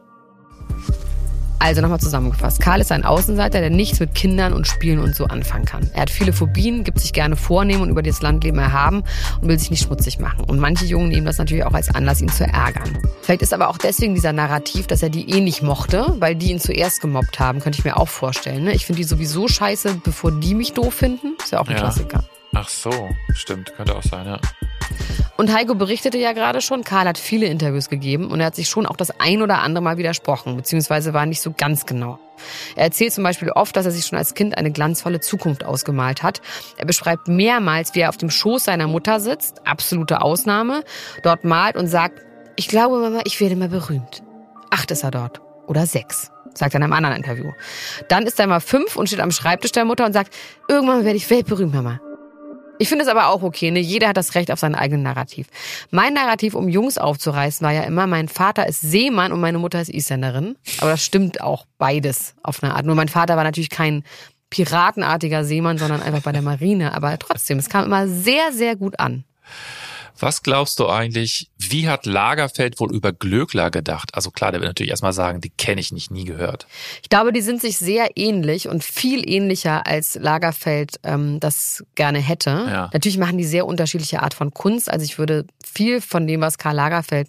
Also nochmal zusammengefasst. Karl ist ein Außenseiter, der nichts mit Kindern und Spielen und so anfangen kann. Er hat viele Phobien, gibt sich gerne vornehmen und über das Landleben erhaben und will sich nicht schmutzig machen. Und manche Jungen nehmen das natürlich auch als Anlass, ihn zu ärgern. Vielleicht ist aber auch deswegen dieser Narrativ, dass er die nicht mochte, weil die ihn zuerst gemobbt haben, könnte ich mir auch vorstellen. Ne? Ich finde die sowieso scheiße, bevor die mich doof finden. Ist ja auch ein Klassiker. Ach so, stimmt, könnte auch sein, ja. Und Heiko berichtete ja gerade schon, Karl hat viele Interviews gegeben und er hat sich schon auch das ein oder andere Mal widersprochen, beziehungsweise war nicht so ganz genau. Er erzählt zum Beispiel oft, dass er sich schon als Kind eine glanzvolle Zukunft ausgemalt hat. Er beschreibt mehrmals, wie er auf dem Schoß seiner Mutter sitzt, absolute Ausnahme, dort malt und sagt, ich glaube, Mama, ich werde mal berühmt. 8 ist er dort. Oder 6, sagt er in einem anderen Interview. Dann ist er mal 5 und steht am Schreibtisch der Mutter und sagt, irgendwann werde ich weltberühmt, Mama. Ich finde es aber auch okay, ne? Jeder hat das Recht auf sein eigenes Narrativ. Mein Narrativ, um Jungs aufzureißen, war ja immer, mein Vater ist Seemann und meine Mutter ist Isländerin. Aber das stimmt auch beides auf eine Art. Nur mein Vater war natürlich kein piratenartiger Seemann, sondern einfach bei der Marine. Aber trotzdem, es kam immer sehr, sehr gut an. Was glaubst du eigentlich, wie hat Lagerfeld wohl über Glöckler gedacht? Also klar, der wird natürlich erstmal sagen, die kenne ich nicht, nie gehört. Ich glaube, die sind sich sehr ähnlich und viel ähnlicher, als Lagerfeld das gerne hätte. Ja. Natürlich machen die sehr unterschiedliche Art von Kunst. Also ich würde viel von dem, was Karl Lagerfeld macht,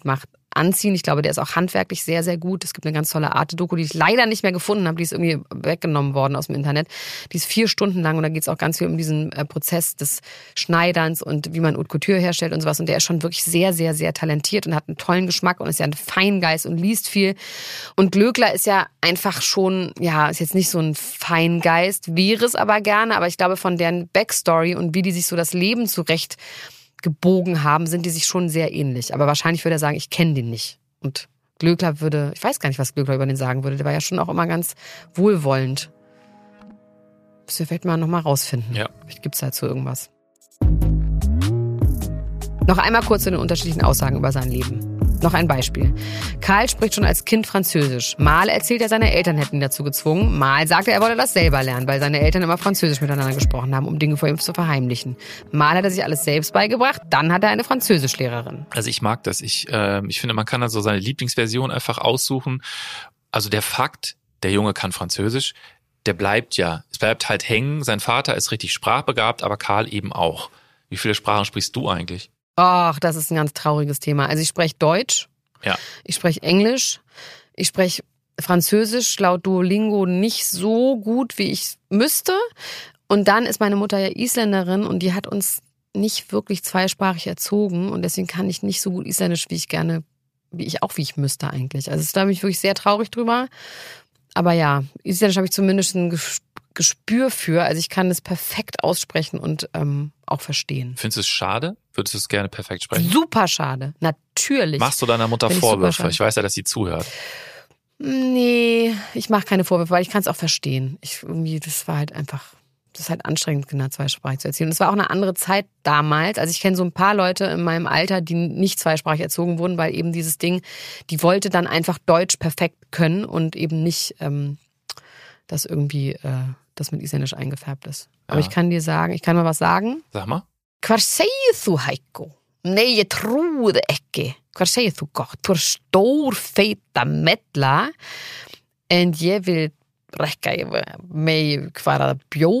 anziehen. Ich glaube, der ist auch handwerklich sehr, sehr gut. Es gibt eine ganz tolle Arte-Doku, die ich leider nicht mehr gefunden habe. Die ist irgendwie weggenommen worden aus dem Internet. Die ist 4 Stunden lang und da geht es auch ganz viel um diesen Prozess des Schneiderns und wie man Haute Couture herstellt und sowas. Und der ist schon wirklich sehr, sehr, sehr talentiert und hat einen tollen Geschmack und ist ja ein Feingeist und liest viel. Und Glöckler ist ja einfach schon, ja, ist jetzt nicht so ein Feingeist, wäre es aber gerne. Aber ich glaube, von deren Backstory und wie die sich so das Leben zurecht gebogen haben, sind die sich schon sehr ähnlich. Aber wahrscheinlich würde er sagen, ich kenne den nicht. Und Glöckler ich weiß gar nicht, was Glöckler über den sagen würde. Der war ja schon auch immer ganz wohlwollend. Müssen wir vielleicht mal nochmal rausfinden. Ja. Vielleicht gibt es dazu irgendwas. Noch einmal kurz zu den unterschiedlichen Aussagen über sein Leben. Noch ein Beispiel. Karl spricht schon als Kind Französisch. Mal erzählt er, seine Eltern hätten ihn dazu gezwungen. Mal sagt er wolle das selber lernen, weil seine Eltern immer Französisch miteinander gesprochen haben, um Dinge vor ihm zu verheimlichen. Mal hat er sich alles selbst beigebracht, dann hat er eine Französischlehrerin. Also ich mag das. Ich finde, man kann da so seine Lieblingsversion einfach aussuchen. Also der Fakt, der Junge kann Französisch, der bleibt ja. Es bleibt halt hängen. Sein Vater ist richtig sprachbegabt, aber Karl eben auch. Wie viele Sprachen sprichst du eigentlich? Ach, das ist ein ganz trauriges Thema. Also ich spreche Deutsch, Ja. ich spreche Englisch, ich spreche Französisch laut Duolingo nicht so gut, wie ich müsste. Und dann ist meine Mutter ja Isländerin und die hat uns nicht wirklich zweisprachig erzogen und deswegen kann ich nicht so gut Isländisch, wie ich müsste eigentlich. Also da bin ich wirklich sehr traurig drüber. Aber ja, Isländisch habe ich zumindest ein Gespür für. Also ich kann es perfekt aussprechen und auch verstehen. Findest du es schade? Würdest du es gerne perfekt sprechen? Super schade, natürlich. Machst du deiner Mutter Finde ich Vorwürfe? super schade. Ich weiß ja, dass sie zuhört. Nee, ich mache keine Vorwürfe, weil ich kann es auch verstehen. Das ist halt anstrengend, Kinder zweisprachig zu erziehen. Und es war auch eine andere Zeit damals. Also ich kenne so ein paar Leute in meinem Alter, die nicht zweisprachig erzogen wurden, weil eben dieses Ding, die wollte dann einfach Deutsch perfekt können und eben nicht, dass irgendwie das mit Isländisch eingefärbt ist. Aber Ja. ich kann mal was sagen. Sag mal. Hvar segir þú, Heiko? Nei, ég trúi þig ekki. Hvar segir þú gott? Þú er stór feita mella en ég vil rekka mig hvar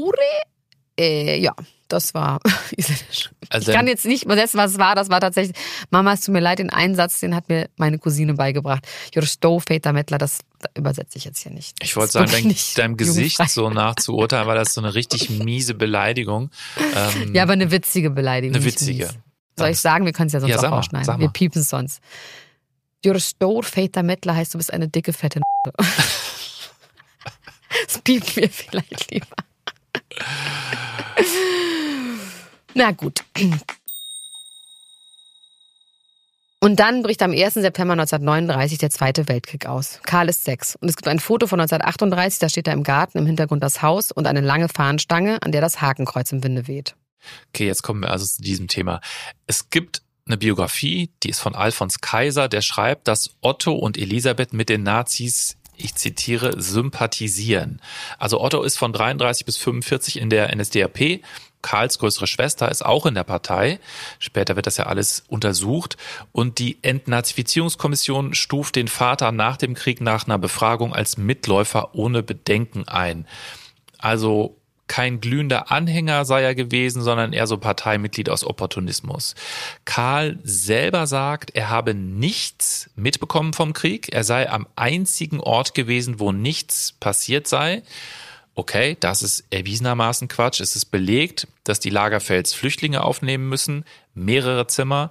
bjóri. Ja, das war Isländisch. Also Ich kann jetzt nicht übersetzen, was es war. Das war tatsächlich, Mama, es tut mir leid, den einen Satz, den hat mir meine Cousine beigebracht. You're stór feita mella, das übersetze ich jetzt hier nicht. Ich wollte Das ist sagen, wirklich nicht deinem Gesicht jugendfrei. so nachzuurteilen, war das so eine richtig miese Beleidigung. Ja, aber eine witzige Beleidigung. Eine nicht witzige. mies. Soll ich sagen? Wir können es ja sonst Ja, auch sag mal, rausschneiden. sag mal. Wir piepen es sonst. You're a stór feita mella heißt, du bist eine dicke, fette Das piepen wir vielleicht lieber. Na gut. Und dann bricht am 1. September 1939 der Zweite Weltkrieg aus. Karl ist 6. Und es gibt ein Foto von 1938, da steht er im Garten, im Hintergrund das Haus und eine lange Fahnenstange, an der das Hakenkreuz im Winde weht. Okay, jetzt kommen wir also zu diesem Thema. Es gibt eine Biografie, die ist von Alfons Kaiser, der schreibt, dass Otto und Elisabeth mit den Nazis, ich zitiere, sympathisieren. Also Otto ist von 33 bis 45 in der NSDAP. Karls größere Schwester ist auch in der Partei. Später wird das ja alles untersucht. Und die Entnazifizierungskommission stuft den Vater nach dem Krieg nach einer Befragung als Mitläufer ohne Bedenken ein. Also kein glühender Anhänger sei er gewesen, sondern eher so Parteimitglied aus Opportunismus. Karl selber sagt, er habe nichts mitbekommen vom Krieg. Er sei am einzigen Ort gewesen, wo nichts passiert sei. Okay, das ist erwiesenermaßen Quatsch. Es ist belegt, dass die Lagerfelds Flüchtlinge aufnehmen müssen, mehrere Zimmer.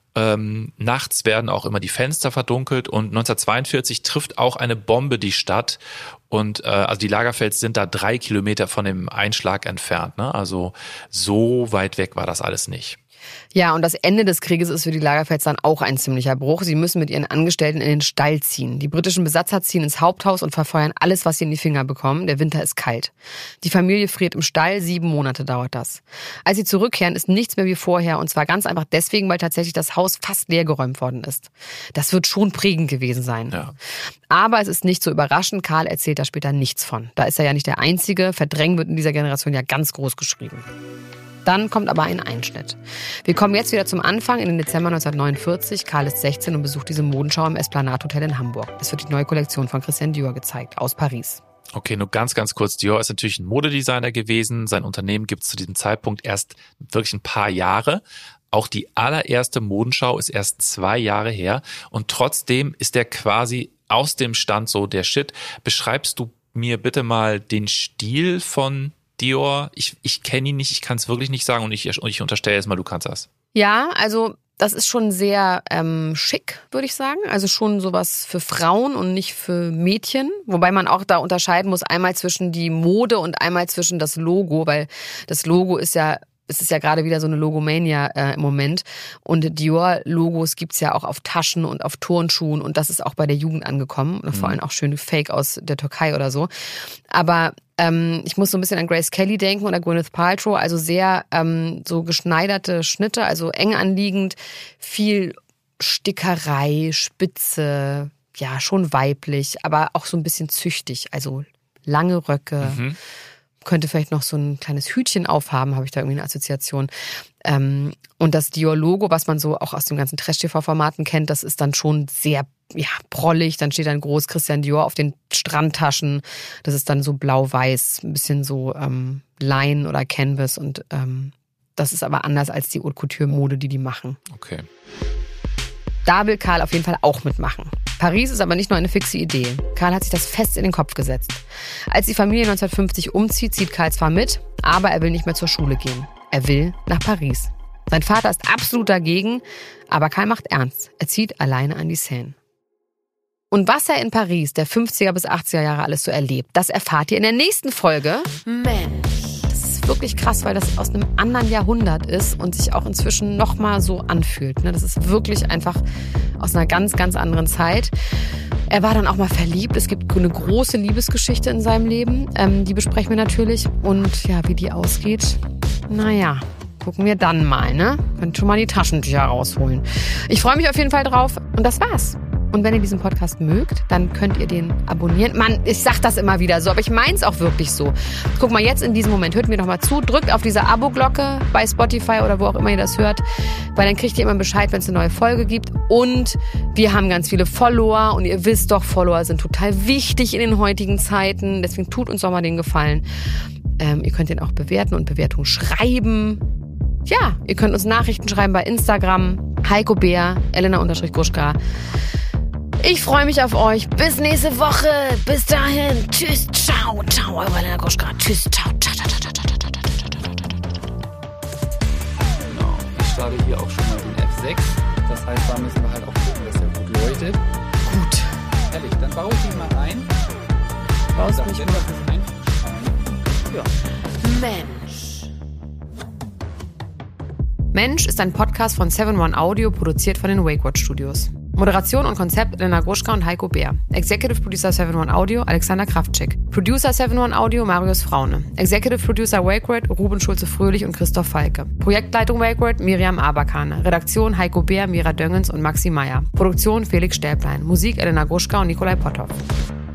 Nachts werden auch immer die Fenster verdunkelt und 1942 trifft auch eine Bombe die Stadt und also die Lagerfelds sind da 3 Kilometer von dem Einschlag entfernt. Ne? Also so weit weg war das alles nicht. Ja, und das Ende des Krieges ist für die Lagerfelds dann auch ein ziemlicher Bruch. Sie müssen mit ihren Angestellten in den Stall ziehen. Die britischen Besatzer ziehen ins Haupthaus und verfeuern alles, was sie in die Finger bekommen. Der Winter ist kalt. Die Familie friert im Stall, 7 Monate dauert das. Als sie zurückkehren, ist nichts mehr wie vorher und zwar ganz einfach deswegen, weil tatsächlich das Haus fast leergeräumt worden ist. Das wird schon prägend gewesen sein. Ja. Aber es ist nicht so überraschend. Karl erzählt da später nichts von. Da ist er ja nicht der Einzige. Verdrängen wird in dieser Generation ja ganz groß geschrieben. Dann kommt aber ein Einschnitt. Wir kommen jetzt wieder zum Anfang in den Dezember 1949. Karl ist 16 und besucht diese Modenschau im Esplanade Hotel in Hamburg. Es wird die neue Kollektion von Christian Dior gezeigt, aus Paris. Okay, nur ganz kurz. Dior ist natürlich ein Modedesigner gewesen. Sein Unternehmen gibt es zu diesem Zeitpunkt erst wirklich ein paar Jahre. auch die allererste Modenschau ist erst 2 Jahre her und trotzdem ist der quasi aus dem Stand so der Shit. Beschreibst du mir bitte mal den Stil von Dior? Ich kenne ihn nicht, ich kann es wirklich nicht sagen und ich unterstelle jetzt mal, du kannst das. Ja, also das ist schon sehr schick, würde ich sagen. Also schon sowas für Frauen und nicht für Mädchen. Wobei man auch da unterscheiden muss, einmal zwischen die Mode und einmal zwischen das Logo, weil das Logo ist ja gerade wieder so eine Logomania im Moment. Und Dior-Logos gibt's ja auch auf Taschen und auf Turnschuhen. Und das ist auch bei der Jugend angekommen. Und vor allem auch schöne Fake aus der Türkei oder so. Aber ich muss so ein bisschen an Grace Kelly denken oder Gwyneth Paltrow. Also sehr so geschneiderte Schnitte, also eng anliegend. Viel Stickerei, Spitze, ja schon weiblich, aber auch so ein bisschen züchtig. Also lange Röcke. Könnte vielleicht noch so ein kleines Hütchen aufhaben, habe ich da irgendwie eine Assoziation. Und das Dior-Logo, was man so auch aus den ganzen Trash-TV-Formaten kennt, das ist dann schon sehr prollig. Dann steht dann groß Christian Dior auf den Strandtaschen. Das ist dann so blau-weiß, ein bisschen so Lein oder Canvas. Und das ist aber anders als die Haute Couture-Mode, die machen. Okay. Da will Karl auf jeden Fall auch mitmachen. Paris ist aber nicht nur eine fixe Idee. Karl hat sich das fest in den Kopf gesetzt. Als die Familie 1950 umzieht, zieht Karl zwar mit, aber er will nicht mehr zur Schule gehen. Er will nach Paris. Sein Vater ist absolut dagegen, aber Karl macht ernst. Er zieht alleine an die Seine. Und was er in Paris der 50er bis 80er Jahre alles so erlebt, das erfahrt ihr in der nächsten Folge. Mensch, das ist wirklich krass, weil das aus einem anderen Jahrhundert ist und sich auch inzwischen nochmal so anfühlt. Das ist wirklich einfach aus einer ganz, ganz anderen Zeit. Er war dann auch mal verliebt. Es gibt eine große Liebesgeschichte in seinem Leben. Die besprechen wir natürlich. Und ja, wie die ausgeht, naja, gucken wir dann mal, ne? Könnt schon mal die Taschentücher rausholen. Ich freue mich auf jeden Fall drauf. Und das war's. Und wenn ihr diesen Podcast mögt, dann könnt ihr den abonnieren. Mann, ich sag das immer wieder so, aber ich mein's auch wirklich so. Guck mal, jetzt in diesem Moment, hört mir doch mal zu, drückt auf diese Abo-Glocke bei Spotify oder wo auch immer ihr das hört, weil dann kriegt ihr immer Bescheid, wenn es eine neue Folge gibt. Und wir haben ganz viele Follower und ihr wisst doch, Follower sind total wichtig in den heutigen Zeiten. Deswegen tut uns doch mal den Gefallen. Ihr könnt den auch bewerten und Bewertungen schreiben. Ja, ihr könnt uns Nachrichten schreiben bei Instagram, Heiko Bär, Elena_Gruschka. Ich freue mich auf euch. Bis nächste Woche. Bis dahin. Tschüss, ciao, ciao, eure Elena Gruschka. Tschüss, ciao, ciao, ciao, ciao, ciao, ciao, ciao, ciao. Genau. Ich starte hier auch schon mal den F6. Das heißt, da müssen wir halt auch gucken, dass er gut leuchtet. Gut. Herrlich, dann baue ich ihn mal ein. Baust mich mal ein. Ja. Mensch. Mensch ist ein Podcast von 7-One Audio, produziert von den WakeWatch Studios. Moderation und Konzept Elena Gruschka und Heiko Bär. Executive Producer 7-One Audio Alexander Kraftschek. Producer 7-One Audio Marius Fraune. Executive Producer WakeWord Ruben Schulze-Fröhlich und Christoph Falke. Projektleitung WakeWord Miriam Aberkane. Redaktion Heiko Bär, Mira Döngens und Maxi Meyer. Produktion Felix Stäblein. Musik Elena Gruschka und Nikolai Potthoff.